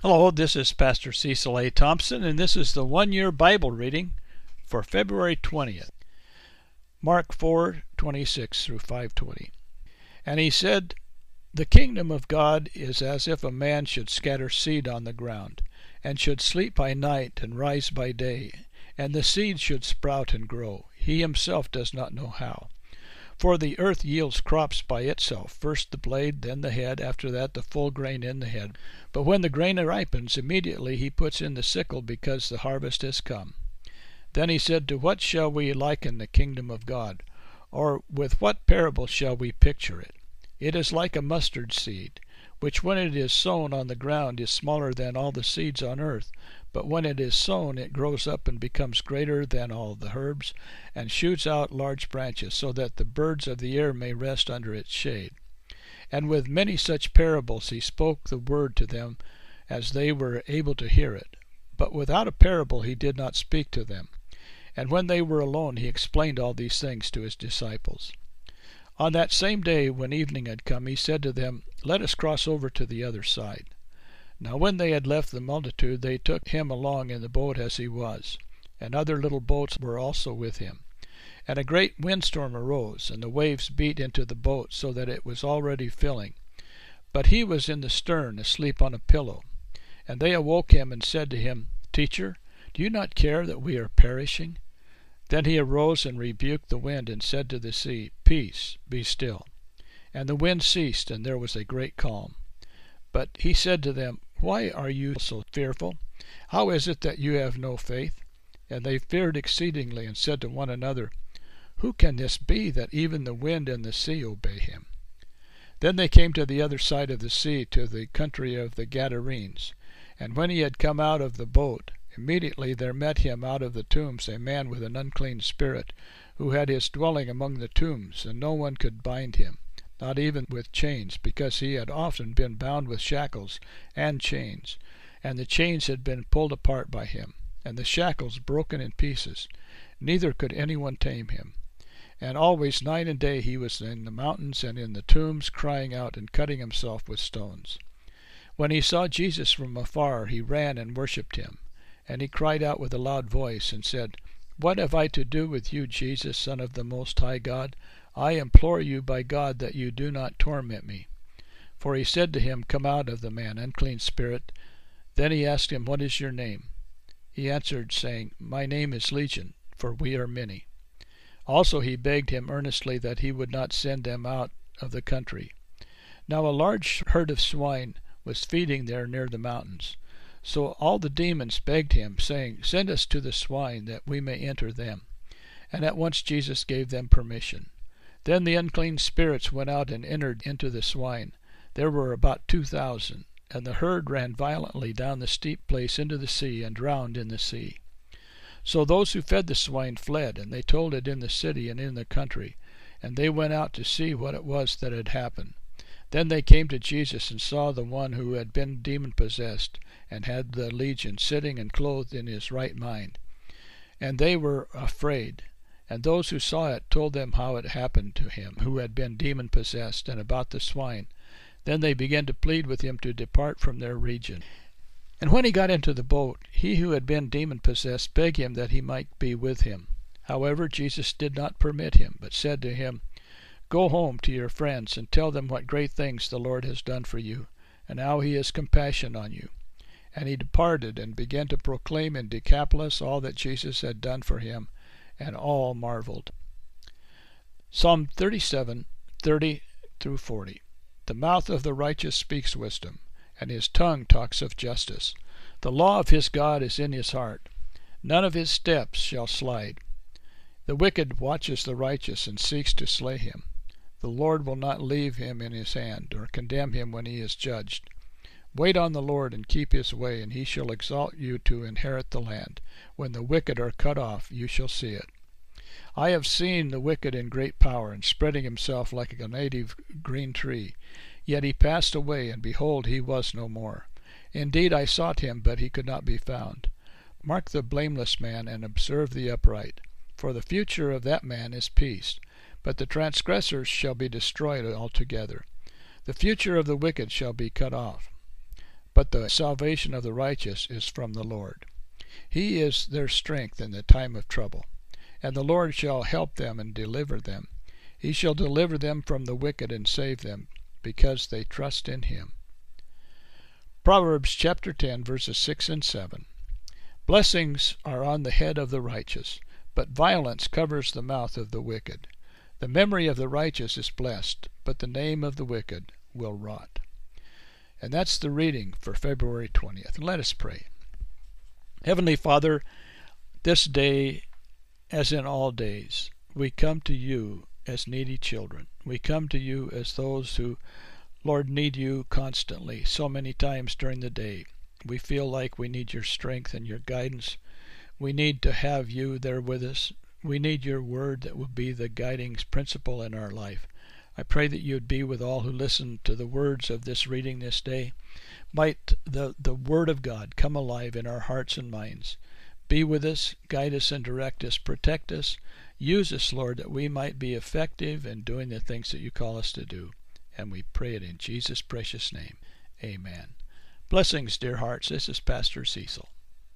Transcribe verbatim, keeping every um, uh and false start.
Hello, this is Pastor Cecil A. Thompson, and this is the one-year Bible reading for February twentieth. Mark four twenty-six through five twenty. And he said, The kingdom of God is as if a man should scatter seed on the ground, and should sleep by night and rise by day, and the seed should sprout and grow. He himself does not know how. For the earth yields crops by itself, first the blade, then the head, after that the full grain in the head. But when the grain ripens, immediately he puts in the sickle, because the harvest has come. Then he said, To what shall we liken the kingdom of God? Or with what parable shall we picture it? It is like a mustard seed, which when it is sown on the ground is smaller than all the seeds on earth. But when it is sown, it grows up and becomes greater than all the herbs, and shoots out large branches, so that the birds of the air may rest under its shade. And with many such parables he spoke the word to them, as they were able to hear it. But without a parable he did not speak to them. And when they were alone, he explained all these things to his disciples. On that same day, when evening had come, he said to them, Let us cross over to the other side. Now when they had left the multitude, they took him along in the boat as he was, and other little boats were also with him. And a great windstorm arose, and the waves beat into the boat, so that it was already filling. But he was in the stern, asleep on a pillow. And they awoke him, and said to him, Teacher, do you not care that we are perishing? Then he arose and rebuked the wind, and said to the sea, Peace, be still. And the wind ceased, and there was a great calm. But he said to them, Why are you so fearful? How is it that you have no faith? And they feared exceedingly, and said to one another, Who can this be, that even the wind and the sea obey him? Then they came to the other side of the sea, to the country of the Gadarenes. And when he had come out of the boat, immediately there met him out of the tombs a man with an unclean spirit, who had his dwelling among the tombs, and no one could bind him, not even with chains, because he had often been bound with shackles and chains. And the chains had been pulled apart by him, and the shackles broken in pieces. Neither could anyone tame him. And always night and day he was in the mountains and in the tombs, crying out and cutting himself with stones. When he saw Jesus from afar, he ran and worshipped him. And he cried out with a loud voice, and said, What have I to do with you, Jesus, Son of the Most High God? I implore you by God that you do not torment me. For he said to him, Come out of the man, unclean spirit. Then he asked him, What is your name? He answered, saying, My name is Legion, for we are many. Also he begged him earnestly that he would not send them out of the country. Now a large herd of swine was feeding there near the mountains. So all the demons begged him, saying, Send us to the swine, that we may enter them. And at once Jesus gave them permission. Then the unclean spirits went out and entered into the swine. There were about two thousand. And the herd ran violently down the steep place into the sea, and drowned in the sea. So those who fed the swine fled, and they told it in the city and in the country. And they went out to see what it was that had happened. Then they came to Jesus, and saw the one who had been demon-possessed, and had the legion, sitting and clothed in his right mind. And they were afraid. And those who saw it told them how it happened to him who had been demon-possessed, and about the swine. Then they began to plead with him to depart from their region. And when he got into the boat, he who had been demon-possessed begged him that he might be with him. However, Jesus did not permit him, but said to him, Go home to your friends, and tell them what great things the Lord has done for you, and how he has compassion on you. And he departed, and began to proclaim in Decapolis all that Jesus had done for him, and all marveled. Psalm thirty-seven, thirty through forty. The mouth of the righteous speaks wisdom, and his tongue talks of justice. The law of his God is in his heart. None of his steps shall slide. The wicked watches the righteous, and seeks to slay him. The Lord will not leave him in his hand, or condemn him when he is judged. Wait on the Lord, and keep his way, and he shall exalt you to inherit the land. When the wicked are cut off, you shall see it. I have seen the wicked in great power, and spreading himself like a native green tree. Yet he passed away, and behold, he was no more. Indeed, I sought him, but he could not be found. Mark the blameless man, and observe the upright. For the future of that man is peace, but the transgressors shall be destroyed altogether. The future of the wicked shall be cut off. but the salvation of the righteous is from the Lord. He is their strength in the time of trouble, and the Lord shall help them and deliver them. He shall deliver them from the wicked and save them, because they trust in him. Proverbs chapter ten, verses six and seven. Blessings are on the head of the righteous, but violence covers the mouth of the wicked. The memory of the righteous is blessed, but the name of the wicked will rot. And that's the reading for February twentieth. And let us pray. Heavenly Father, this day, as in all days, we come to you as needy children. We come to you as those who, Lord, need you constantly, so many times during the day. We feel like we need your strength and your guidance. We need to have you there with us. We need your word that will be the guiding principle in our life. I pray that you'd be with all who listen to the words of this reading this day. Might the, the word of God come alive in our hearts and minds. Be with us, guide us and direct us, protect us. Use us, Lord, that we might be effective in doing the things that you call us to do. And we pray it in Jesus' precious name. Amen. Blessings, dear hearts. This is Pastor Cecil.